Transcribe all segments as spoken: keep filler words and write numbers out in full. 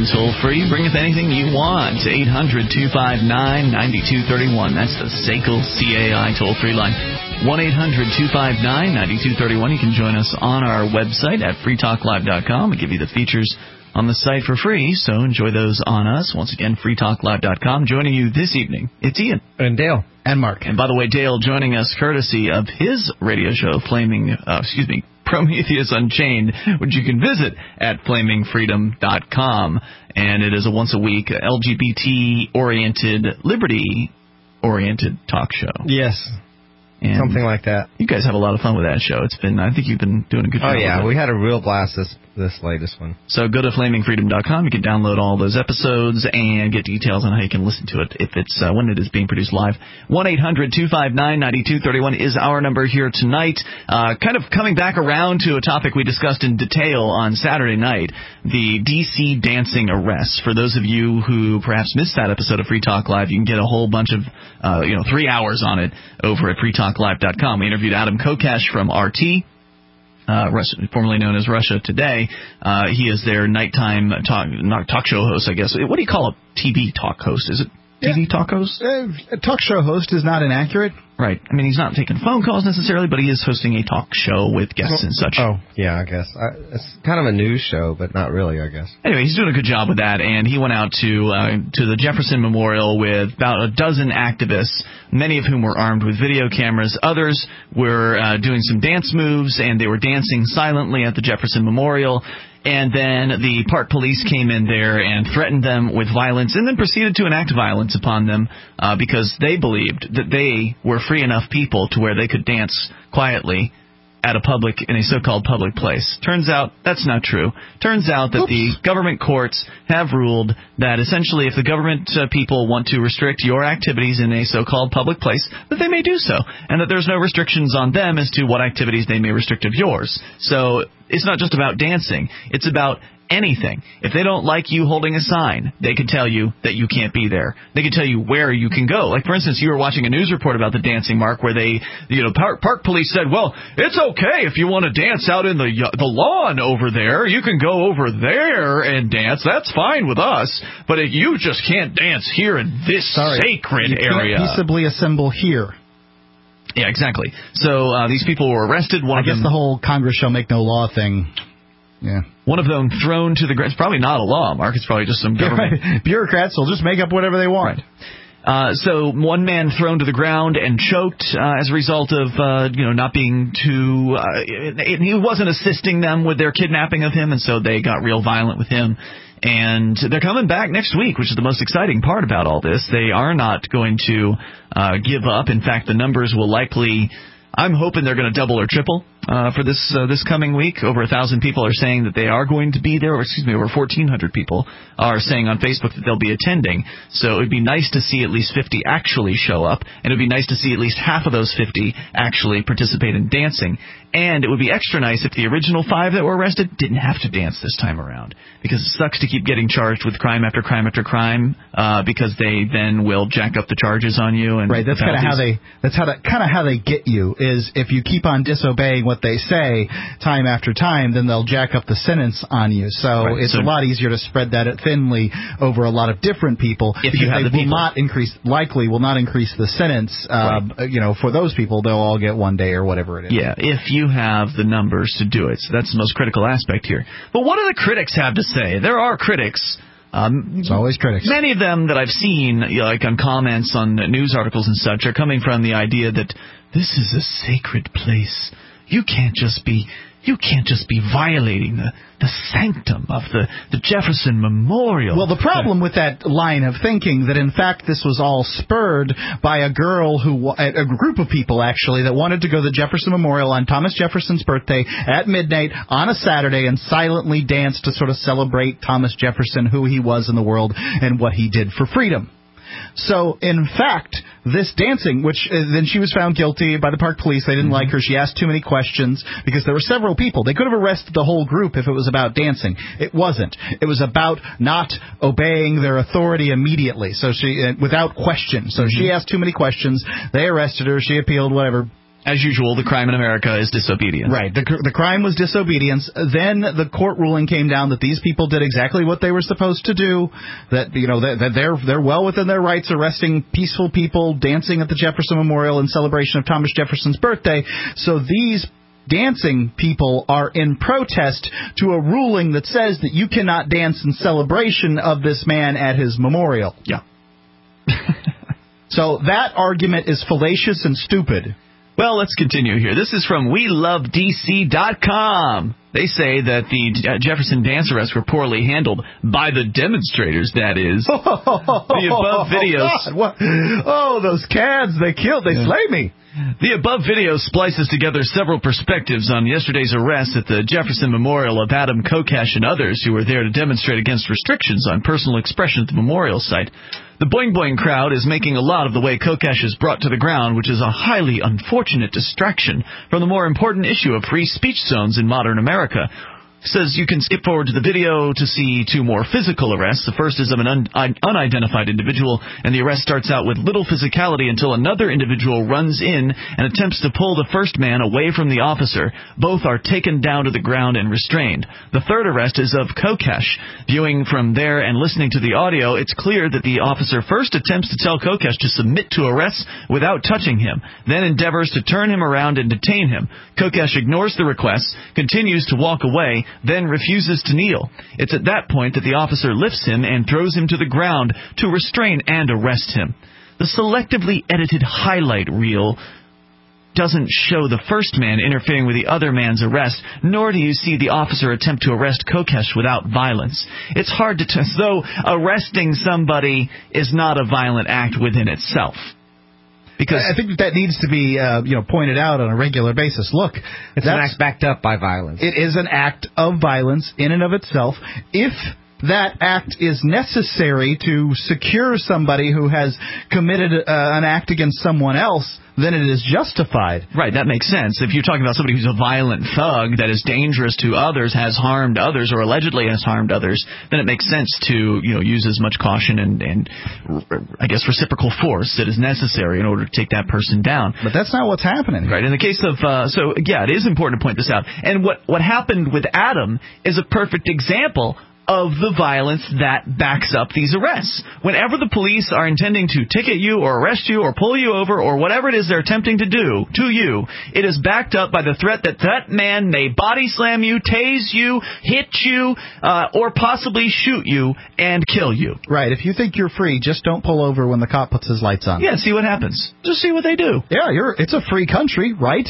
Freedom toll-free. Bring us anything you want. eight hundred, two five nine, nine two three one. That's the S A C L C A I toll-free line. one eight hundred, two five nine, nine two three one. You can join us on our website at free talk live dot com. We give you the features on the site for free, so enjoy those on us. Once again, free talk live dot com. Joining you this evening, it's Ian. And Dale. And Mark. And by the way, Dale joining us courtesy of his radio show, Flaming, uh, excuse me, Prometheus Unchained, which you can visit at flaming freedom dot com. And it is a once-a-week L G B T-oriented, liberty-oriented talk show. Yes. And something like that. You guys have a lot of fun with that show. It's been, I think you've been doing a good job. Oh, yeah. With it. We had a real blast this this latest one. So go to flaming freedom dot com. You can download all those episodes and get details on how you can listen to it if it's uh, when it is being produced live. one eight hundred, two five nine, nine two three one is our number here tonight. Uh, kind of coming back around to a topic we discussed in detail on Saturday night, the D C dancing arrests. For those of you who perhaps missed that episode of Free Talk Live, you can get a whole bunch of, uh, you know, three hours on it over at free talk live dot com. We interviewed Adam Kokesh from R T. Uh, Russia, formerly known as Russia Today. Uh, he is their nighttime talk, not talk show host, I guess. What do you call a T V talk host? Is it T V yeah. talk host? Uh, a talk show host is not inaccurate. Right. I mean, he's not taking phone calls necessarily, but he is hosting a talk show with guests well, and such. Oh, yeah, I guess. I, it's kind of a news show, but not really, I guess. Anyway, he's doing a good job with that, and he went out to uh, to the Jefferson Memorial with about a dozen activists, many of whom were armed with video cameras. Others were uh, doing some dance moves, and they were dancing silently at the Jefferson Memorial. And then the park police came in there and threatened them with violence and then proceeded to enact violence upon them uh, because they believed that they were free enough people to where they could dance quietly at a public, in a so-called public place. Turns out that's not true. Turns out that Oops. the government courts have ruled that essentially if the government uh, people want to restrict your activities in a so-called public place, that they may do so, and that there's no restrictions on them as to what activities they may restrict of yours. So it's not just about dancing. It's about anything. If they don't like you holding a sign, they could tell you that you can't be there. They could tell you where you can go. Like, for instance, you were watching a news report about the dancing, Mark, where they, you know, park, park police said, well, it's okay if you want to dance out in the the lawn over there. You can go over there and dance. That's fine with us. But if you just can't dance here in this Sorry, sacred you area. Can't peaceably assemble here. Yeah, exactly. So uh, these people were arrested. One I of guess them, the whole Congress shall make no law thing. Yeah. One of them thrown to the ground. It's probably not a law, Mark. It's probably just some government. Yeah, right. Bureaucrats will just make up whatever they want. Right. Uh, so one man thrown to the ground and choked uh, as a result of, uh, you know, not being too, uh, he wasn't assisting them with their kidnapping of him, and so they got real violent with him. And they're coming back next week, which is the most exciting part about all this. They are not going to uh, give up. In fact, the numbers will likely, I'm hoping they're going to double or triple uh, for this uh, this coming week. Over a thousand people are saying that they are going to be there, or excuse me, over fourteen hundred people are saying on Facebook that they'll be attending. So it would be nice to see at least fifty actually show up, and it would be nice to see at least half of those fifty actually participate in dancing. And it would be extra nice if the original five that were arrested didn't have to dance this time around, because it sucks to keep getting charged with crime after crime after crime, uh, because they then will jack up the charges on you. And right, that's kind of how they that's how kind of how they get you is if you keep on disobeying what they say time after time, then they'll jack up the sentence on you. So right. it's so, a lot easier to spread that thinly over a lot of different people. If you have they the will people. not increase, likely will not increase the sentence. Uh, right. You know, for those people, they'll all get one day or whatever it is. Yeah, if you have the numbers to do it. So that's the most critical aspect here. But what do the critics have to say? There are critics. Um, it's always critics. Many of them that I've seen, you know, like on comments on news articles and such, are coming from the idea that this is a sacred place. You can't just be... You can't just be violating the, the sanctum of the, the Jefferson Memorial. Well, the problem with that line of thinking, that in fact this was all spurred by a girl who, a group of people actually, that wanted to go to the Jefferson Memorial on Thomas Jefferson's birthday at midnight on a Saturday and silently dance to sort of celebrate Thomas Jefferson, who he was in the world and what he did for freedom. So, in fact, this dancing, which uh, then she was found guilty by the park police. They didn't mm-hmm. like her. She asked too many questions because there were several people. They could have arrested the whole group if it was about dancing. It wasn't. It was about not obeying their authority immediately, so she uh, without question. So mm-hmm. she asked too many questions. They arrested her. She appealed, whatever. As usual, the crime in America is disobedience. Right. The the crime was disobedience. Then the court ruling came down that these people did exactly what they were supposed to do. That you know that, that they're they're well within their rights, arresting peaceful people dancing at the Jefferson Memorial in celebration of Thomas Jefferson's birthday. So these dancing people are in protest to a ruling that says that you cannot dance in celebration of this man at his memorial. Yeah. So that argument is fallacious and stupid. Well, let's continue here. This is from we love D C dot com. They say that the Jefferson dance arrests were poorly handled by the demonstrators, that is. Oh, the above videos. God, what? Oh, those cads, they killed, they yeah. slay me. The above video splices together several perspectives on yesterday's arrest at the Jefferson Memorial of Adam Kokesh and others who were there to demonstrate against restrictions on personal expression at the memorial site. The Boing Boing crowd is making a lot of the way Kokesh is brought to the ground, which is a highly unfortunate distraction from the more important issue of free speech zones in modern America. Says you can skip forward to the video to see two more physical arrests. The first is of an un- unidentified individual, and the arrest starts out with little physicality until another individual runs in and attempts to pull the first man away from the officer. Both are taken down to the ground and restrained. The third arrest is of Kokesh. Viewing from there and listening to the audio, it's clear that the officer first attempts to tell Kokesh to submit to arrest without touching him, then endeavors to turn him around and detain him. Kokesh ignores the request, continues to walk away, then refuses to kneel. It's at that point that the officer lifts him and throws him to the ground to restrain and arrest him. The selectively edited highlight reel doesn't show the first man interfering with the other man's arrest, nor do you see the officer attempt to arrest Kokesh without violence. It's hard to tell, as though arresting somebody is not a violent act within itself. Because I think that needs to be, uh, you know, pointed out on a regular basis. Look, it's an act backed up by violence. It is an act of violence in and of itself. If that act is necessary to secure somebody who has committed uh, an act against someone else, then it is justified. Right, that makes sense. If you're talking about somebody who's a violent thug that is dangerous to others, has harmed others, or allegedly has harmed others, then it makes sense to, you know, use as much caution and, and I guess, reciprocal force that is necessary in order to take that person down. But that's not what's happening. Right, in the case of, uh, so, yeah, it is important to point this out. And what, what happened with Adam is a perfect example of the violence that backs up these arrests. Whenever the police are intending to ticket you or arrest you or pull you over or whatever it is they're attempting to do to you, it is backed up by the threat that that man may body slam you, tase you, hit you, uh, or possibly shoot you and kill you. Right. If you think you're free, just don't pull over when the cop puts his lights on. Yeah, see what happens. Just see what they do. Yeah, you're. It's a free country, right?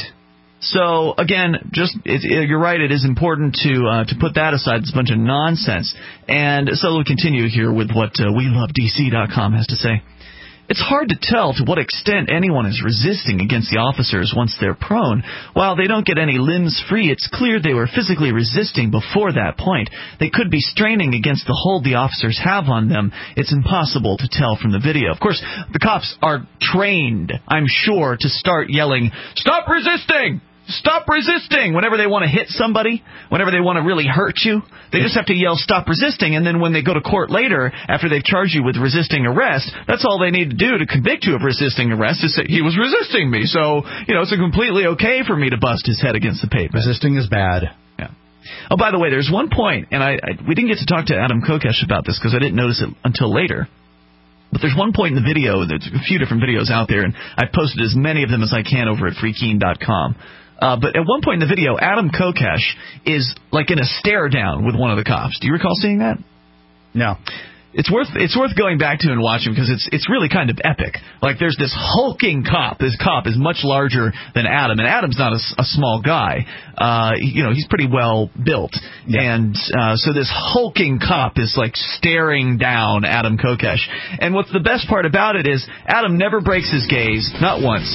So, again, just it, it, you're right, it is important to uh, to put that aside. It's a bunch of nonsense. And so we'll continue here with what uh, we love D C dot com has to say. It's hard to tell to what extent anyone is resisting against the officers once they're prone. While they don't get any limbs free, it's clear they were physically resisting before that point. They could be straining against the hold the officers have on them. It's impossible to tell from the video. Of course, the cops are trained, I'm sure, to start yelling, "Stop resisting! Stop resisting!" Whenever they want to hit somebody, whenever they want to really hurt you, they just have to yell, "Stop resisting," and then when they go to court later, after they've charged you with resisting arrest, that's all they need to do to convict you of resisting arrest is say, "He was resisting me, so, you know, it's completely okay for me to bust his head against the pavement." Resisting is bad. Yeah. Oh, by the way, there's one point, and I, I we didn't get to talk to Adam Kokesh about this because I didn't notice it until later. But there's one point in the video, there's a few different videos out there, and I've posted as many of them as I can over at free keen dot com. Uh, but at one point in the video, Adam Kokesh is like in a stare down with one of the cops. Do you recall seeing that? No. It's worth it's worth going back to and watching because it's it's really kind of epic. Like there's this hulking cop. This cop is much larger than Adam, and Adam's not a, a small guy. Uh, you know, he's pretty well built, yeah. and uh, so this hulking cop is like staring down Adam Kokesh. And what's the best part about it is Adam never breaks his gaze, not once,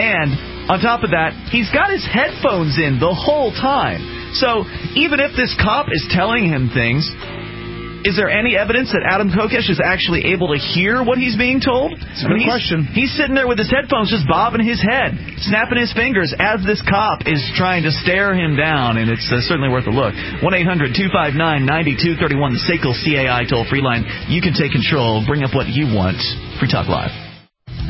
and on top of that, he's got his headphones in the whole time. So even if this cop is telling him things, is there any evidence that Adam Kokesh is actually able to hear what he's being told? That's a good he's, question. He's sitting there with his headphones just bobbing his head, snapping his fingers as this cop is trying to stare him down, and it's uh, certainly worth a look. one eight hundred two five nine nine two three one, the S A C L C A I toll-free line. You can take control. Bring up what you want. Free Talk Live.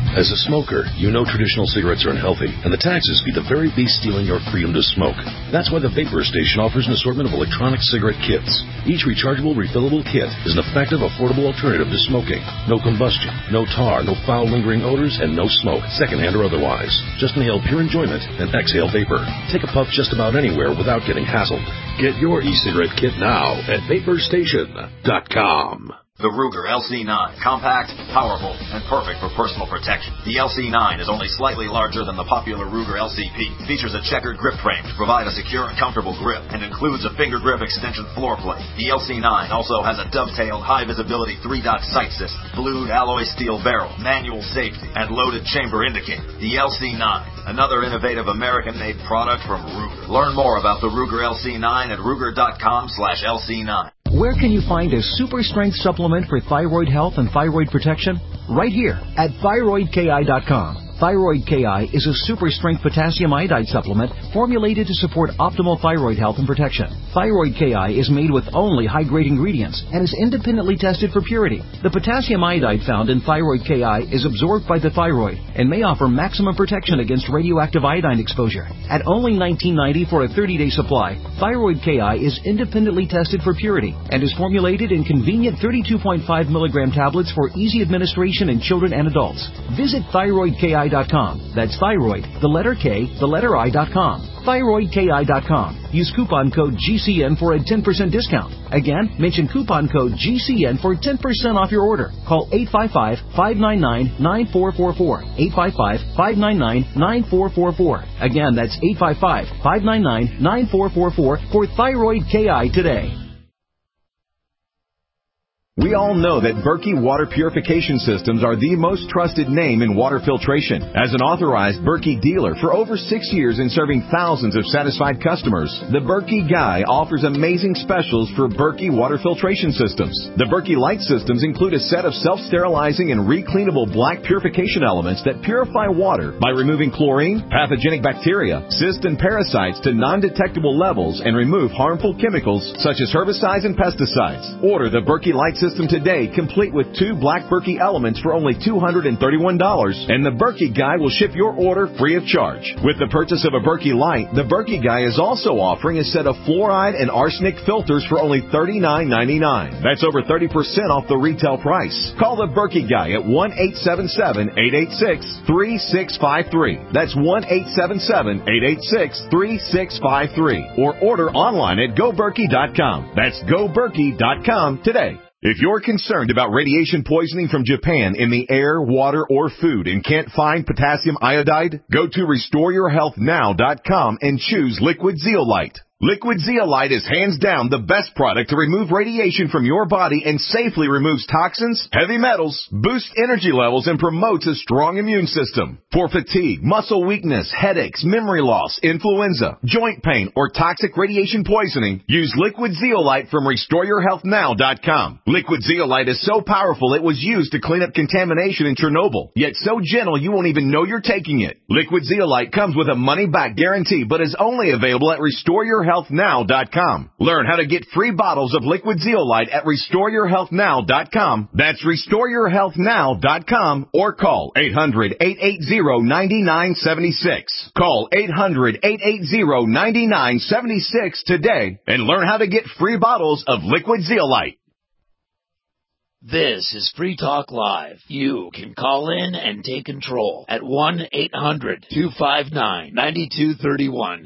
As a smoker, you know traditional cigarettes are unhealthy, and the taxes be the very beast stealing your freedom to smoke. That's why the Vapor Station offers an assortment of electronic cigarette kits. Each rechargeable, refillable kit is an effective, affordable alternative to smoking. No combustion, no tar, no foul lingering odors, and no smoke, secondhand or otherwise. Just inhale pure enjoyment and exhale vapor. Take a puff just about anywhere without getting hassled. Get your e-cigarette kit now at vapor station dot com. The Ruger L C nine, compact, powerful, and perfect for personal protection. The L C nine is only slightly larger than the popular Ruger L C P, features a checkered grip frame to provide a secure and comfortable grip, and includes a finger grip extension floor plate. The L C nine also has a dovetailed high-visibility three-dot sight system, blued alloy steel barrel, manual safety, and loaded chamber indicator. The L C nine, another innovative American-made product from Ruger. Learn more about the Ruger L C nine at ruger dot com slash L C nine. Where can you find a super strength supplement for thyroid health and thyroid protection? Right here at thyroid K I dot com. Thyroid K I is a super strength potassium iodide supplement formulated to support optimal thyroid health and protection. Thyroid K I is made with only high-grade ingredients and is independently tested for purity. The potassium iodide found in Thyroid K I is absorbed by the thyroid and may offer maximum protection against radioactive iodine exposure. At only nineteen ninety dollars for a thirty-day supply, Thyroid K I is independently tested for purity and is formulated in convenient thirty-two point five milligram tablets for easy administration in children and adults. Visit thyroid K I dot com. That's thyroid, the letter K, the letter I dot com. thyroid K I dot com. Use coupon code G C N for a ten percent discount. Again, mention coupon code G C N for ten percent off your order. Call eight five five, five nine nine, nine four four four. eight five five, five nine nine, nine four four four. Again, that's eight five five, five nine nine, nine four four four for Thyroid K I today. We all know that Berkey Water Purification Systems are the most trusted name in water filtration. As an authorized Berkey dealer for over six years and serving thousands of satisfied customers, the Berkey Guy offers amazing specials for Berkey Water Filtration Systems. The Berkey Light Systems include a set of self-sterilizing and recleanable black purification elements that purify water by removing chlorine, pathogenic bacteria, cysts, and parasites to non-detectable levels and remove harmful chemicals such as herbicides and pesticides. Order the Berkey Light Systems today, complete with two black Berkey elements for only two hundred thirty-one dollars, and the Berkey Guy will ship your order free of charge. With the purchase of a Berkey Light, the Berkey Guy is also offering a set of fluoride and arsenic filters for only thirty-nine ninety-nine. That's over thirty percent off the retail price. Call the Berkey Guy at one eight seven seven, eight eight six, three six five three. That's one eight seven seven, eight eight six, three six five three. Or order online at go berkey dot com. That's go berkey dot com today. If you're concerned about radiation poisoning from Japan in the air, water, or food and can't find potassium iodide, go to restore your health now dot com and choose Liquid Zeolite. Liquid Zeolite is hands down the best product to remove radiation from your body and safely removes toxins, heavy metals, boosts energy levels, and promotes a strong immune system. For fatigue, muscle weakness, headaches, memory loss, influenza, joint pain, or toxic radiation poisoning, use Liquid Zeolite from restore your health now dot com. Liquid Zeolite is so powerful it was used to clean up contamination in Chernobyl, yet so gentle you won't even know you're taking it. Liquid Zeolite comes with a money-back guarantee, but is only available at restore your health now dot com. Learn how to get free bottles of Liquid Zeolite at restore your health now dot com. That's restore your health now dot com, or call eight hundred, eight eight zero, nine nine seven six. Call eight hundred, eight eight zero, nine nine seven six today and learn how to get free bottles of Liquid Zeolite. This is Free Talk Live. You can call in and take control at one eight hundred, two five nine, nine two three one.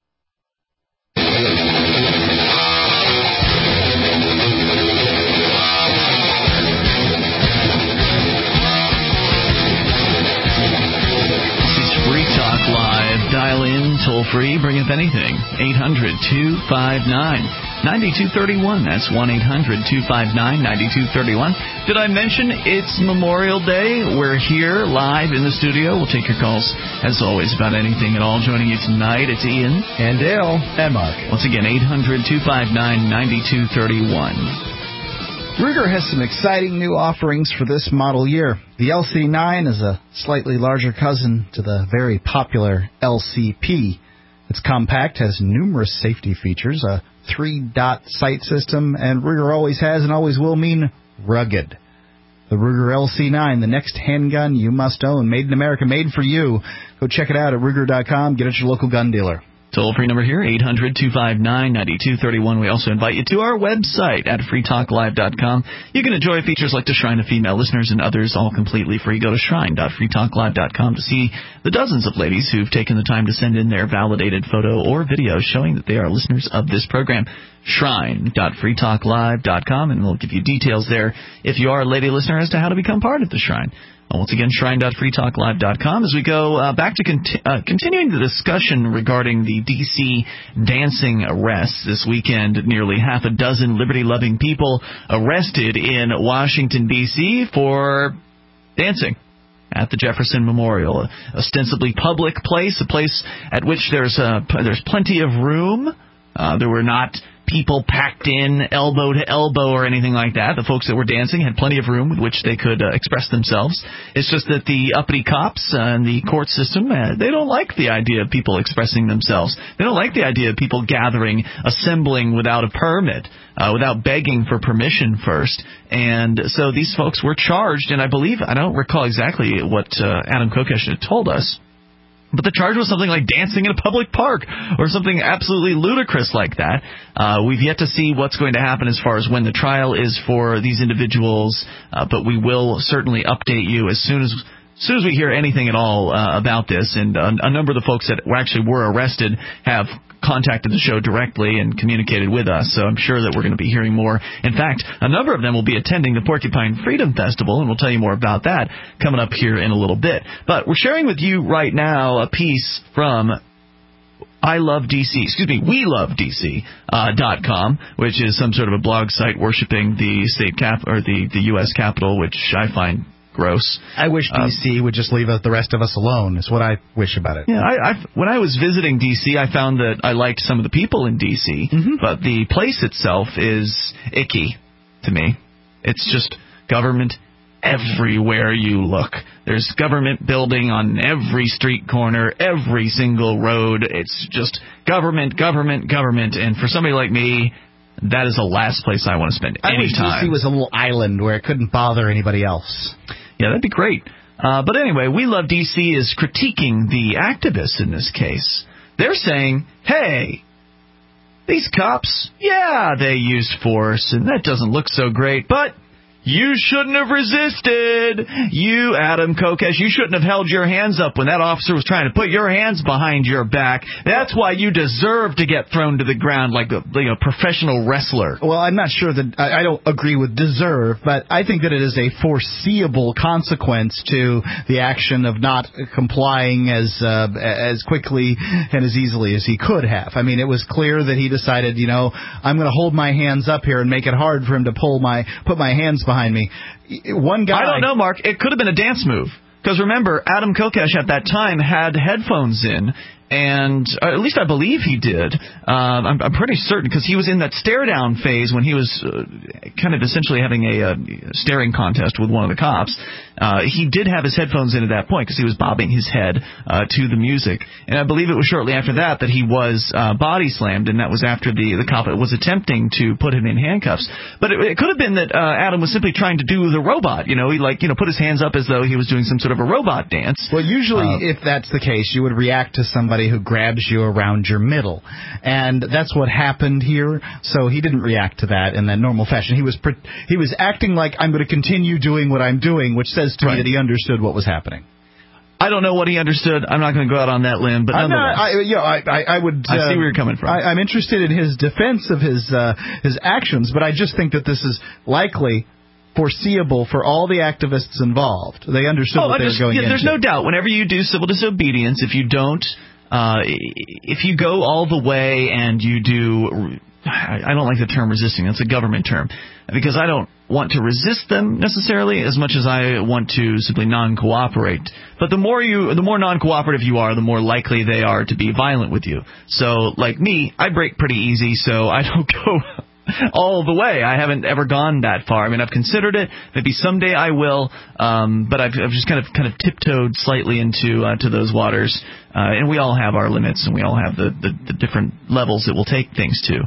Live. Dial in, toll free, bring up anything. eight hundred, two five nine, nine two three one. That's one eight hundred, two five nine, nine two three one. Did I mention it's Memorial Day? We're here live in the studio. We'll take your calls, as always, about anything at all. Joining you tonight, it's Ian. And Dale. And Mark. Once again, eight hundred, two five nine, nine two three one. Ruger has some exciting new offerings for this model year. The L C nine is a slightly larger cousin to the very popular L C P. It's compact, has numerous safety features, a three-dot sight system, and Ruger always has and always will mean rugged. The Ruger L C nine, the next handgun you must own. Made in America, made for you. Go check it out at Ruger dot com. Get it at your local gun dealer. Toll-free number here, eight hundred two five nine nine two three one. We also invite you to our website at free talk live dot com. You can enjoy features like the Shrine of Female Listeners and others, all completely free. Go to shrine dot free talk live dot com to see the dozens of ladies who've taken the time to send in their validated photo or video showing that they are listeners of this program. shrine dot free talk live dot com, and we'll give you details there if you are a lady listener as to how to become part of the Shrine. Once again, shrine dot free talk live dot com. As we go uh, back to conti- uh, continuing the discussion regarding the D C dancing arrests this weekend, nearly half a dozen liberty-loving people arrested in Washington, D C for dancing at the Jefferson Memorial, a ostensibly public place, a place at which there's uh, p- there's plenty of room. Uh, there were not people packed in elbow to elbow or anything like that. The folks that were dancing had plenty of room with which they could uh, express themselves. It's just that the uppity cops uh, and the court system, uh, they don't like the idea of people expressing themselves. They don't like the idea of people gathering, assembling without a permit, uh, without begging for permission first. And so these folks were charged, and I believe, I don't recall exactly what uh, Adam Kokesh had told us, but the charge was something like dancing in a public park or something absolutely ludicrous like that. Uh, we've yet to see what's going to happen as far as when the trial is for these individuals, uh, but we will certainly update you as soon as as soon as we hear anything at all uh, about this. And uh, a number of the folks that were actually were arrested have contacted the show directly and communicated with us, so I'm sure that we're going to be hearing more. In fact, a number of them will be attending the Porcupine Freedom Festival, and we'll tell you more about that coming up here in a little bit. But we're sharing with you right now a piece from I Love D C, excuse me, We Love D C uh, dot com, which is some sort of a blog site worshiping the state cap or the, the U S Capitol, which I find gross. I wish D C uh, would just leave the rest of us alone, is what I wish about it. Yeah, I, I, when I was visiting D C, I found that I liked some of the people in D C, mm-hmm. but the place itself is icky to me. It's just government everywhere you look. There's government building on every street corner, every single road. It's just government, government, government, and for somebody like me, that is the last place I want to spend any I wish time. D C was a little island where it couldn't bother anybody else. Yeah, that'd be great. Uh, but anyway, We Love D C is critiquing the activists in this case. They're saying, hey, these cops, yeah, they used force, and that doesn't look so great, but you shouldn't have resisted. You, Adam Kokesh, you shouldn't have held your hands up when that officer was trying to put your hands behind your back. That's why you deserve to get thrown to the ground like a, like a professional wrestler. Well, I'm not sure that I, I don't agree with deserve, but I think that it is a foreseeable consequence to the action of not complying as uh, as quickly and as easily as he could have. I mean, it was clear that he decided, you know, I'm going to hold my hands up here and make it hard for him to pull my put my hands behind behind me. One guy. I don't know, Mark. It could have been a dance move. Because remember, Adam Kokesh at that time had headphones in, and uh, at least I believe he did. Uh, I'm, I'm pretty certain, because he was in that stare-down phase when he was uh, kind of essentially having a, a staring contest with one of the cops. Uh, he did have his headphones in at that point because he was bobbing his head uh, to the music. And I believe it was shortly after that that he was uh, body slammed, and that was after the, the cop was attempting to put him in handcuffs. But it, it could have been that uh, Adam was simply trying to do the robot. You know, he like you know put his hands up as though he was doing some sort of a robot dance. Well, usually uh, if that's the case, you would react to somebody who grabs you around your middle. And that's what happened here. So he didn't react to that in that normal fashion. He was pre- he was acting like, I'm going to continue doing what I'm doing, which says to right. me that he understood what was happening. I don't know what he understood. I'm not going to go out on that limb, but I'm nonetheless. not, I, you know, I, I, I would. I uh, see where you're coming from. I, I'm interested in his defense of his uh, his actions, but I just think that this is likely foreseeable for all the activists involved. They understood oh, what they just, were going yeah, into. There's no doubt. Whenever you do civil disobedience, if you don't, uh, if you go all the way and you do. I don't like the term resisting. That's a government term. Because I don't want to resist them necessarily as much as I want to simply non-cooperate. But the more you, the more non-cooperative you are, the more likely they are to be violent with you. So, like me, I break pretty easy, so I don't go all the way. I haven't ever gone that far. I mean, I've considered it. Maybe someday I will, um, but I've, I've just kind of kind of tiptoed slightly into uh, to those waters. Uh, and we all have our limits, and we all have the, the, the different levels that we'll take things to.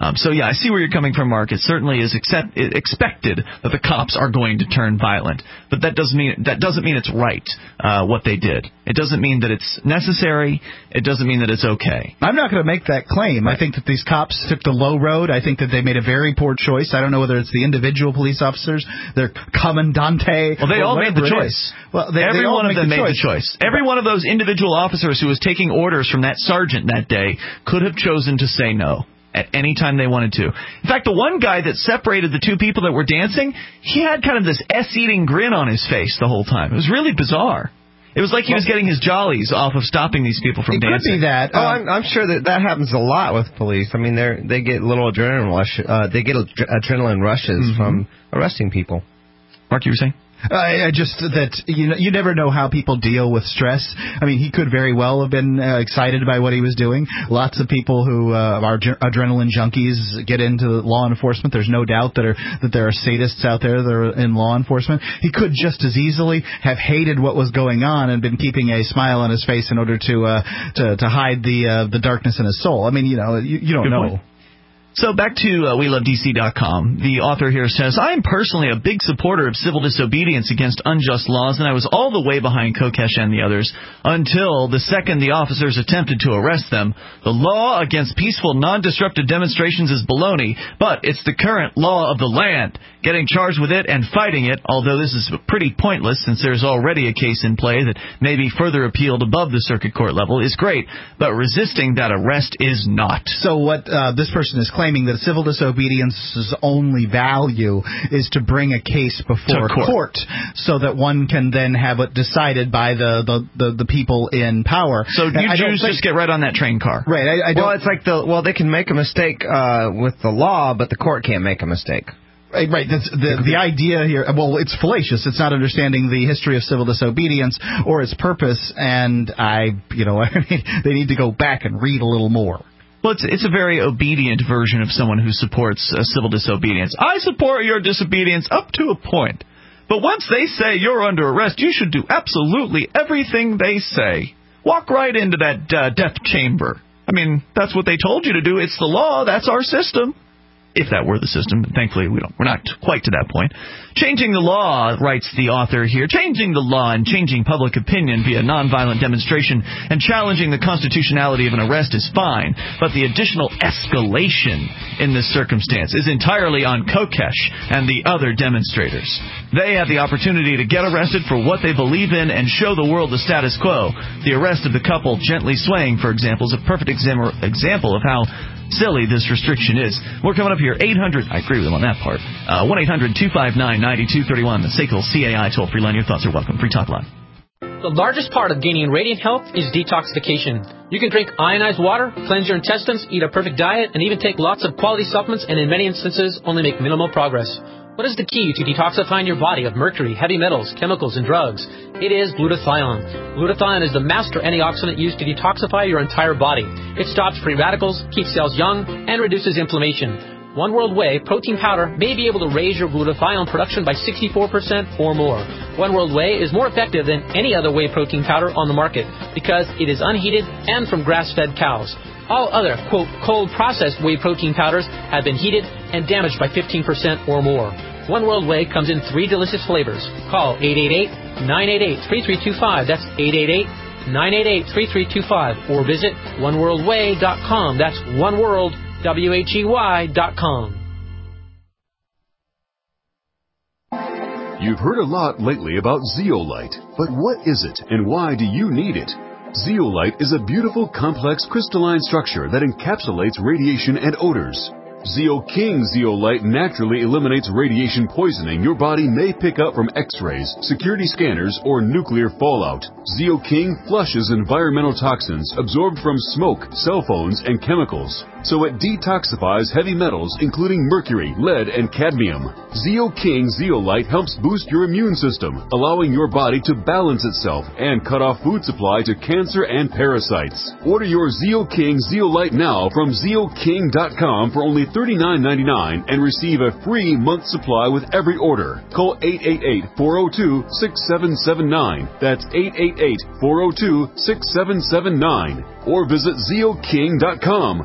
Um, so, yeah, I see where you're coming from, Mark. It certainly is accept, it expected that the cops are going to turn violent. But that doesn't mean that doesn't mean it's right, uh, what they did. It doesn't mean that it's necessary. It doesn't mean that it's okay. I'm not going to make that claim. Right. I think that these cops took the low road. I think that they made a very poor choice. I don't know whether it's the individual police officers, their commandante. Well, they all made the choice. Well, they, Every they all one of them the made choice. the choice. Every one of those individual officers who was taking orders from that sergeant that day could have chosen to say no at any time they wanted to. In fact, the one guy that separated the two people that were dancing, he had kind of this S-eating grin on his face the whole time. It was really bizarre. It was like he was getting his jollies off of stopping these people from it dancing. It could be that. Oh, Um, I'm, I'm sure that that happens a lot with police. I mean, they they get little adrenaline rush. Uh, they get adrenaline rushes mm-hmm. from arresting people. Mark, you were saying? I, I just that you know you never know how people deal with stress. I mean, he could very well have been uh, excited by what he was doing. Lots of people who uh, are ge- adrenaline junkies get into law enforcement. There's no doubt that are that there are sadists out there that are in law enforcement. He could just as easily have hated what was going on and been keeping a smile on his face in order to uh, to, to hide the uh, the darkness in his soul. I mean, you know, you, you don't Good know. Point. So back to uh, we love D C dot com. The author here says, I am personally a big supporter of civil disobedience against unjust laws, and I was all the way behind Kokesh and the others until the second the officers attempted to arrest them. The law against peaceful, non-disruptive demonstrations is baloney, but it's the current law of the land. Getting charged with it and fighting it, although this is pretty pointless since there's already a case in play that may be further appealed above the circuit court level, is great, but resisting that arrest is not. So what uh, this person is claiming, that civil disobedience's only value is to bring a case before court. court so that one can then have it decided by the, the, the, the people in power. So you I Jews think, just get right on that train car. Right. I, I don't, well, it's like the well, they can make a mistake uh, with the law, but the court can't make a mistake. Right, right. That's the the idea here. Well, it's fallacious. It's not understanding the history of civil disobedience or its purpose. And I, you know, I mean, they need to go back and read a little more. Well, it's, it's a very obedient version of someone who supports uh, civil disobedience. I support your disobedience up to a point. But once they say you're under arrest, you should do absolutely everything they say. Walk right into that uh, death chamber. I mean, that's what they told you to do. It's the law. That's our system. If that were the system. Thankfully, we don't, we're not quite to that point. Changing the law, writes the author here, changing the law and changing public opinion via nonviolent demonstration and challenging the constitutionality of an arrest is fine, but the additional escalation in this circumstance is entirely on Kokesh and the other demonstrators. They have the opportunity to get arrested for what they believe in and show the world the status quo. The arrest of the couple gently swaying, for example, is a perfect exam- example of how silly this restriction is. We're coming up here, eight hundred, I agree with them on that part, uh, one eight hundred two five nine nine two three one, the S A C L C A I toll-free line. Your thoughts are welcome. Free Talk Line. The largest part of gaining radiant health is detoxification. You can drink ionized water, cleanse your intestines, eat a perfect diet, and even take lots of quality supplements and in many instances only make minimal progress. What is the key to detoxifying your body of mercury, heavy metals, chemicals, and drugs? It is glutathione. Glutathione is the master antioxidant used to detoxify your entire body. It stops free radicals, keeps cells young, and reduces inflammation. One World Whey protein powder may be able to raise your glutathione production by sixty-four percent or more. One World Whey is more effective than any other whey protein powder on the market because it is unheated and from grass-fed cows. All other, quote, cold-processed whey protein powders have been heated and damaged by fifteen percent or more. One World Whey comes in three delicious flavors. Call eight eight eight, nine eight eight, three three two five. That's eight eight eight, nine eight eight, three three two five. Or visit one world way dot com. That's oneworld, W H E Y dot com. You've heard a lot lately about zeolite, but what is it and why do you need it? Zeolite is a beautiful, complex crystalline structure that encapsulates radiation and odors. ZeoKing Zeolite naturally eliminates radiation poisoning your body may pick up from X-rays, security scanners, or nuclear fallout. ZeoKing flushes environmental toxins absorbed from smoke, cell phones, and chemicals, so it detoxifies heavy metals including mercury, lead, and cadmium. ZeoKing Zeolite helps boost your immune system, allowing your body to balance itself and cut off food supply to cancer and parasites. Order your ZeoKing Zeolite now from Zeo King dot com for only thirty-nine ninety-nine and receive a free month supply with every order. Call eight eight eight, four oh two, six seven seven nine. That's eight eight eight, four oh two, six seven seven nine. Or visit Zeo King dot com. That's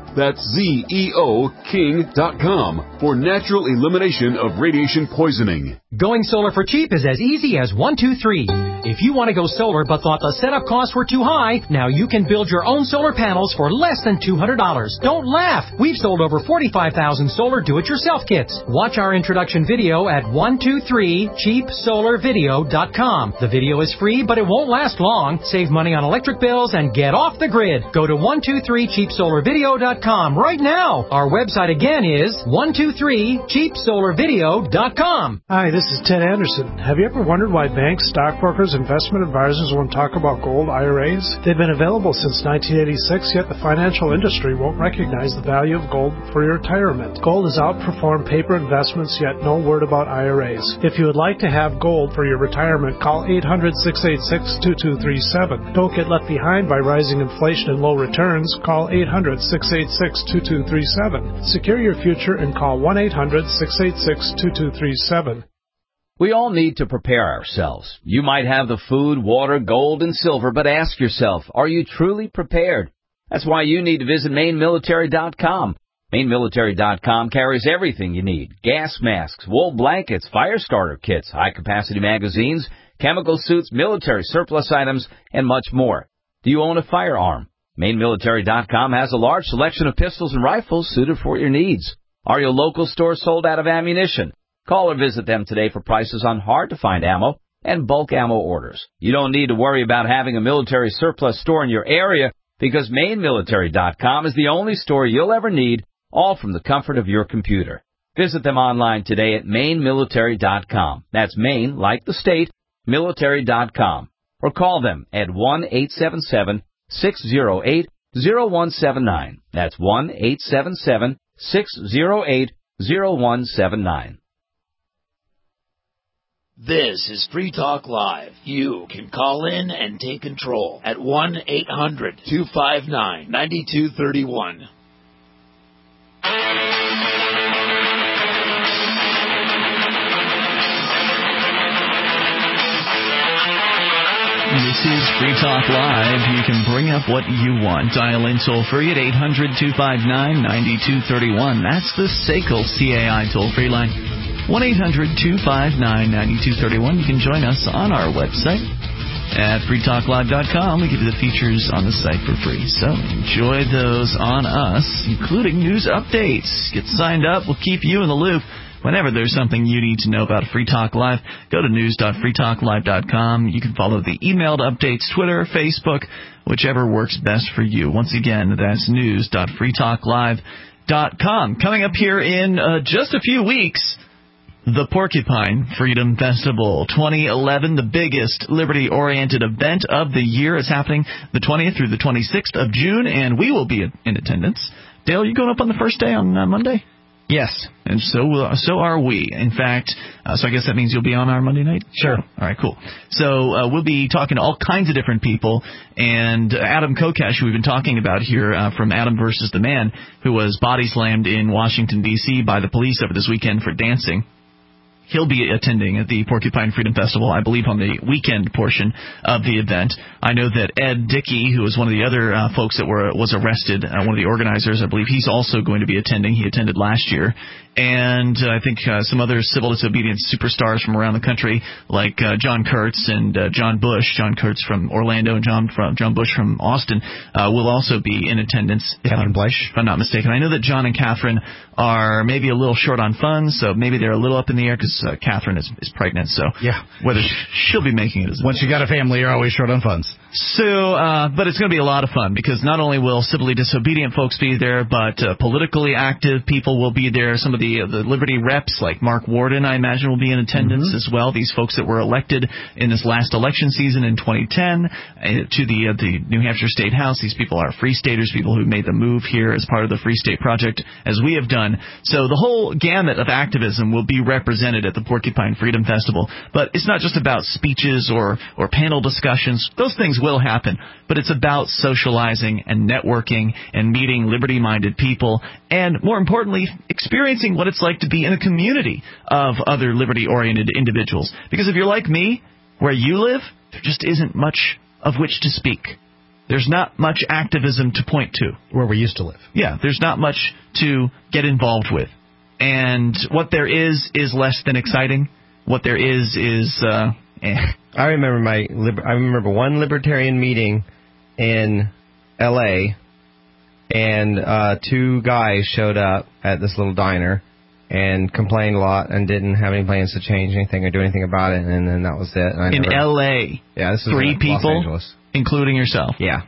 Z E O King dot com for natural elimination of radiation poisoning. Going solar for cheap is as easy as one, two, three. If you want to go solar but thought the setup costs were too high, now you can build your own solar panels for less than two hundred dollars. Don't laugh! We've sold over forty-five thousand solar do-it-yourself kits. Watch our introduction video at one two three cheap solar video dot com. The video is free, but it won't last long. Save money on electric bills and get off the grid. Go to one two three cheap solar video dot com right now. Our website again is one two three cheap solar video dot com. Hi, this is Ted Anderson. Have you ever wondered why banks, stockbrokers, investment advisors won't talk about gold I R As? They've been available since nineteen eighty-six, yet the financial industry won't recognize the value of gold for your retirement. Gold has outperformed paper investments, yet no word about I R As. If you would like to have gold for your retirement, call eight hundred, six eight six, two two three seven. Don't get left behind by rising inflation and low returns. Call eight hundred, six eight six, two two three seven. Secure your future and call one eight hundred, six eight six, two two three seven. We all need to prepare ourselves. You might have the food, water, gold, and silver, but ask yourself, are you truly prepared? That's why you need to visit Maine Military dot com. Maine Military dot com carries everything you need. Gas masks, wool blankets, fire starter kits, high-capacity magazines, chemical suits, military surplus items, and much more. Do you own a firearm? Maine Military dot com has a large selection of pistols and rifles suited for your needs. Are your local stores sold out of ammunition? Call or visit them today for prices on hard-to-find ammo and bulk ammo orders. You don't need to worry about having a military surplus store in your area because Maine Military dot com is the only store you'll ever need, all from the comfort of your computer. Visit them online today at Maine Military dot com. That's Maine, like the state, military dot com. Or call them at one eight seven seven, six zero eight, zero one seven nine. That's one eight seven seven, six zero eight, zero one seven nine. This is Free Talk Live. You can call in and take control at one eight hundred, two five nine, nine two three one. This is Free Talk Live. You can bring up what you want. Dial in toll-free at eight hundred, two five nine, nine two three one. That's the S A C L C A I toll-free line. one eight hundred, two five nine, nine two three one. You can join us on our website at free talk live dot com. We give you the features on the site for free. So enjoy those on us, including news updates. Get signed up. We'll keep you in the loop. Whenever there's something you need to know about Free Talk Live, go to news dot free talk live dot com. You can follow the emailed updates, Twitter, Facebook, whichever works best for you. Once again, that's news dot free talk live dot com. Coming up here in uh, just a few weeks, the Porcupine Freedom Festival twenty eleven, the biggest liberty-oriented event of the year, is happening the twentieth through the twenty-sixth of June, and we will be in attendance. Dale, you going up on the first day on uh, Monday? Yes. And so uh, so are we. In fact, uh, so I guess that means you'll be on our Monday night? Sure. All right, cool. So uh, we'll be talking to all kinds of different people. And uh, Adam Kokesh, who we've been talking about here uh, from Adam versus the Man, who was body slammed in Washington, D C by the police over this weekend for dancing. He'll be attending at the Porcupine Freedom Festival, I believe, on the weekend portion of the event. I know that Ed Dickey, who was one of the other uh, folks that were was arrested, uh, one of the organizers, I believe he's also going to be attending. He attended last year. And uh, I think uh, some other civil disobedience superstars from around the country, like uh, John Kurtz and uh, John Bush, John Kurtz from Orlando and John from John Bush from Austin, uh, will also be in attendance. Catherine Bleich. If I'm not mistaken. I know that John and Catherine are maybe a little short on funds, so maybe they're a little up in the air because uh, Catherine is, is pregnant. So yeah, whether she'll be making it as well. Once you got a family, you're always short on funds. So, uh, but it's going to be a lot of fun because not only will civilly disobedient folks be there, but uh, politically active people will be there. Some of the uh, the Liberty reps, like Mark Warden, I imagine, will be in attendance mm-hmm. as well. These folks that were elected in this last election season in twenty ten uh, to the uh, the New Hampshire State House. These people are Free Staters, people who made the move here as part of the Free State Project, as we have done. So the whole gamut of activism will be represented at the Porcupine Freedom Festival. But it's not just about speeches or or panel discussions. Those things will happen, but it's about socializing and networking and meeting liberty-minded people and, more importantly, experiencing what it's like to be in a community of other liberty-oriented individuals. Because if you're like me, where you live, there just isn't much of which to speak. there's not much activism to point to. Where we used to live. Yeah, there's not much to get involved with. And what there is is less than exciting. What there is is, uh, eh. I remember my liber- I remember one libertarian meeting in L A, and uh, two guys showed up at this little diner and complained a lot and didn't have any plans to change anything or do anything about it, and then that was it. And I in never, L A, yeah, this is three in people, Los Angeles. including yourself. Yeah.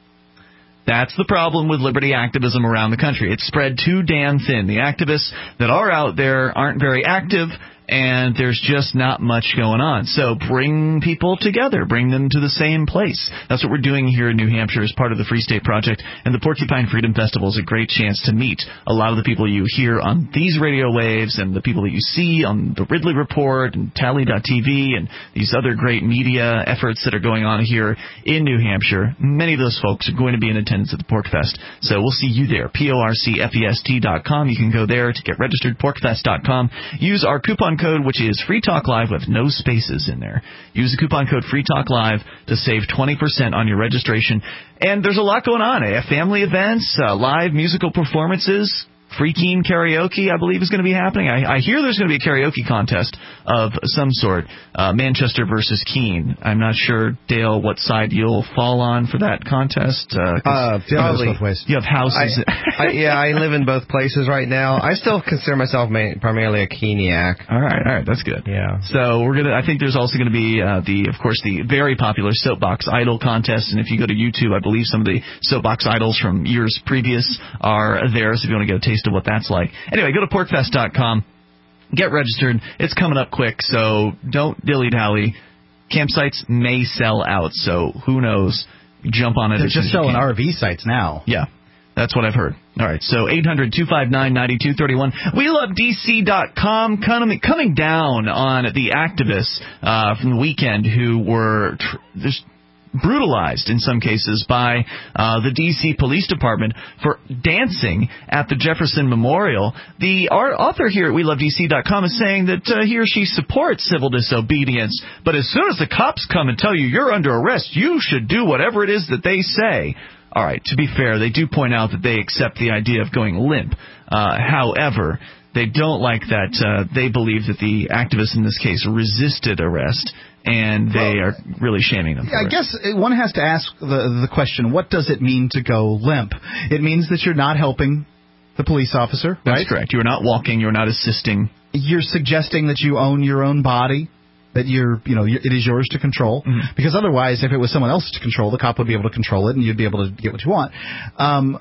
That's the problem with liberty activism around the country. It's spread too damn thin. The activists that are out there aren't very active, and there's just not much going on. So bring people together. Bring them to the same place. That's what we're doing here in New Hampshire as part of the Free State Project. And the Porcupine Freedom Festival is a great chance to meet a lot of the people you hear on these radio waves and the people that you see on the Ridley Report and Tally dot T V and these other great media efforts that are going on here in New Hampshire. Many of those folks are going to be in attendance at the PorcFest. So we'll see you there. P O R C F E S T dot com. You can go there to get registered. Porcfest dot com. Use our coupon code, which is Free Talk Live with no spaces in there. Use the coupon code Free Talk Live to save twenty percent on your registration. And there's a lot going on. Eh? Family events, uh, live musical performances, Free Keen karaoke, I believe, is going to be happening. I, I hear there's going to be a karaoke contest of some sort. Uh, Manchester versus Keene. I'm not sure, Dale, what side you'll fall on for that contest. Uh, uh, probably. Both ways. You have houses. I, I, yeah, I live in both places right now. I still consider myself ma- primarily a Keeniac. All right, all right, that's good. Yeah. So we're gonna. I think there's also going to be uh, the, of course, the very popular Soapbox Idol contest. And if you go to YouTube, I believe some of the Soapbox Idols from years previous are there. So if you want to get a taste of what that's like. Anyway, go to Porcfest dot com. Get registered. It's coming up quick, so don't dilly-dally. Campsites may sell out, so who knows? Jump on it. They're just selling R V sites now. Yeah, that's what I've heard. All right, so eight hundred two five nine nine two three one. We love D C dot com coming, coming down on the activists uh, from the weekend who were tr- just brutalized in some cases by uh, the D C Police Department for dancing at the Jefferson Memorial. The our author here at We Love D C dot com is saying that uh, he or she supports civil disobedience, but as soon as the cops come and tell you you're under arrest, you should do whatever it is that they say. All right, to be fair, they do point out that they accept the idea of going limp. Uh, however, they don't like that uh, they believe that the activists in this case resisted arrest, and they well, are really shaming them for I it. guess one has to ask the, the question, what does it mean to go limp? It means that you're not helping the police officer, That's right? correct. You're not walking. You're not assisting. You're suggesting that you own your own body, that you're, you know, it is yours to control. Mm-hmm. Because otherwise, if it was someone else's to control, the cop would be able to control it, and you'd be able to get what you want. Um,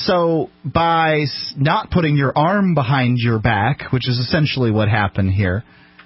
so by not putting your arm behind your back, which is essentially what happened here,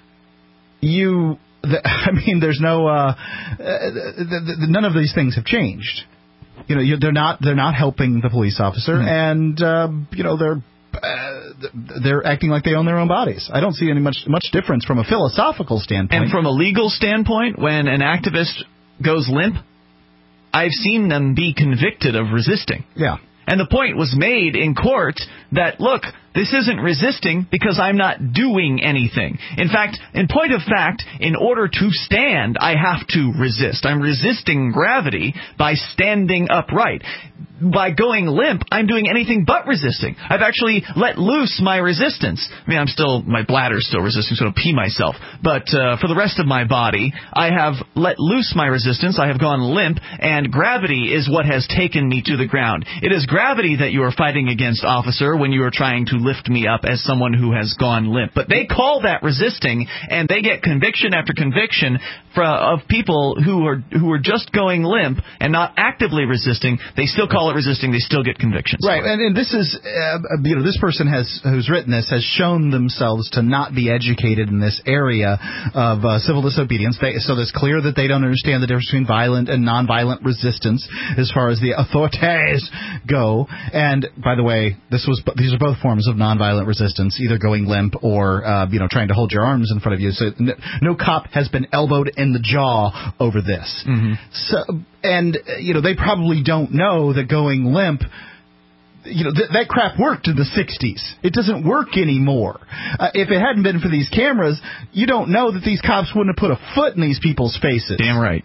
you... The, I mean, there's no. Uh, the, the, the, none of these things have changed. You know, you, they're not. They're not helping the police officer, mm-hmm. and uh, you know, they're uh, they're acting like they own their own bodies. I don't see any much much difference from a philosophical standpoint. And from a legal standpoint, when an activist goes limp, I've seen them be convicted of resisting. Yeah. And the point was made in court that, look, this isn't resisting because I'm not doing anything. In fact, in point of fact, in order to stand, I have to resist. I'm resisting gravity by standing upright. By going limp, I'm doing anything but resisting. I've actually let loose my resistance. I mean, I'm still, my bladder's still resisting, so I don't pee myself. But uh, for the rest of my body, I have let loose my resistance. I have gone limp, and gravity is what has taken me to the ground. It is gravity that you are fighting against, officer, when you are trying to lift me up as someone who has gone limp. But they call that resisting, and they get conviction after conviction for, of people who are who are just going limp and not actively resisting. They still call it resisting. They still get convictions. Right, and, and this is, uh, you know, this person has who's written this has shown themselves to not be educated in this area of uh, civil disobedience. They, so it's clear that they don't understand the difference between violent and nonviolent resistance as far as the authorities go. And by the way, this was these are both forms of nonviolent resistance, either going limp or uh, you know trying to hold your arms in front of you. So no, no cop has been elbowed in the jaw over this. Mm-hmm. So. And, you know, they probably don't know that going limp, you know, th- that crap worked in the sixties. It doesn't work anymore. Uh, if it hadn't been for these cameras, you don't know that these cops wouldn't have put a foot in these people's faces. Damn right.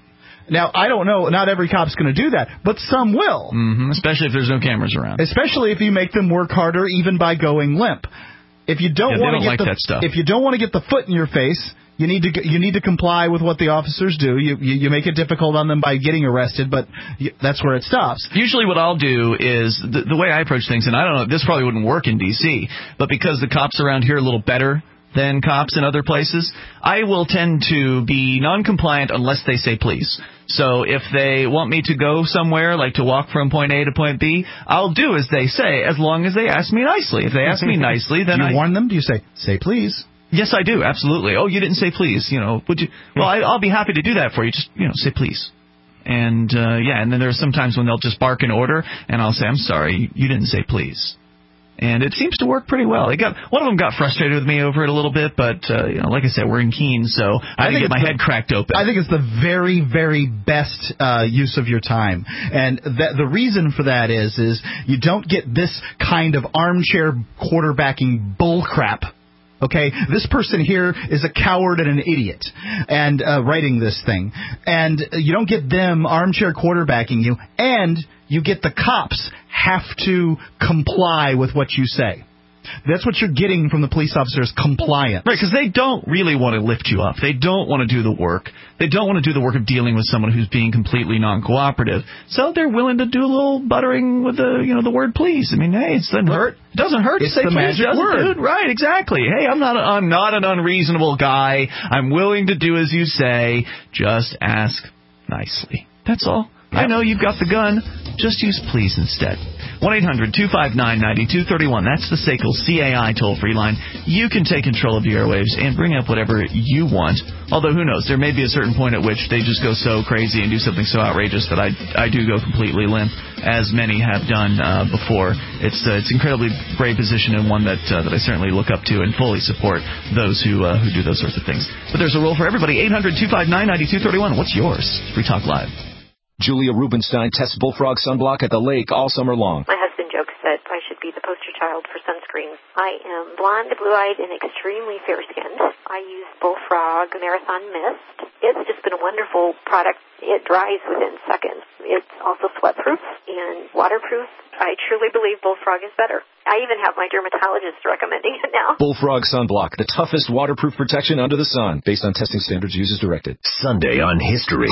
Now, I don't know, not every cop's going to do that, but some will. Mm-hmm, especially if there's no cameras around. Especially if you make them work harder even by going limp. If you don't yeah, want to get like the that stuff. if you don't want to get the foot in your face, you need to you need to comply with what the officers do. You you, you make it difficult on them by getting arrested, but you, that's where it stops. Usually what I'll do is the, the way I approach things, and I don't know, this probably wouldn't work in D C, but because the cops around here are a little better than cops in other places, I will tend to be non-compliant unless they say please. So if they want me to go somewhere, like to walk from point A to point B, I'll do as they say, as long as they ask me nicely. If they ask me nicely, then do you I... warn them? Do you say, say please? Yes, I do, absolutely. Oh, you didn't say please, you know, would you... Well, I, I'll be happy to do that for you, just, you know, say please. And, uh, yeah, and then there are some times when they'll just bark an order, and I'll say, I'm sorry, you didn't say please. And it seems to work pretty well. They got one of them got frustrated with me over it a little bit, but uh, you know, like I said, we're in Keene, so I, I think get my the, head cracked open. I think it's the very, very best uh, use of your time, and that, the reason for that is, is you don't get this kind of armchair quarterbacking bullcrap. Okay, this person here is a coward and an idiot, and uh, writing this thing, and you don't get them armchair quarterbacking you, and you get the cops have to comply with what you say. That's what you're getting from the police officers, compliance. Right, because they don't really want to lift you up. They don't want to do the work. They don't want to do the work of dealing with someone who's being completely non-cooperative. So they're willing to do a little buttering with the, you know, the word please. I mean, hey, it doesn't hurt. It doesn't hurt it's to say the please, magic does word. it, dude? Right, exactly. Hey, I'm not, a, I'm not an unreasonable guy. I'm willing to do as you say. Just ask nicely. That's all. Yep. I know you've got the gun. Just use please instead. one eight hundred two five nine nine two three one. That's the S A C L C A I toll-free line. You can take control of the airwaves and bring up whatever you want. Although, who knows? There may be a certain point at which they just go so crazy and do something so outrageous that I, I do go completely limp, as many have done uh, before. It's uh, it's an incredibly brave position, and one that uh, that I certainly look up to and fully support those who uh, who do those sorts of things. But there's a rule for everybody. eight hundred two five nine nine two three one. What's yours? Free Talk Live. Julia Rubenstein tests Bullfrog sunblock at the lake all summer long. My husband jokes that I should be the poster child for sunscreen. I am blonde, blue-eyed, and extremely fair-skinned. I use Bullfrog Marathon Mist. It's just been a wonderful product. It dries within seconds. It's also sweat-proof and waterproof. I truly believe Bullfrog is better. I even have my dermatologist recommending it now. Bullfrog Sunblock, the toughest waterproof protection under the sun, based on testing standards used as directed. Sunday on History.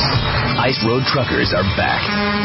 Ice Road Truckers are back.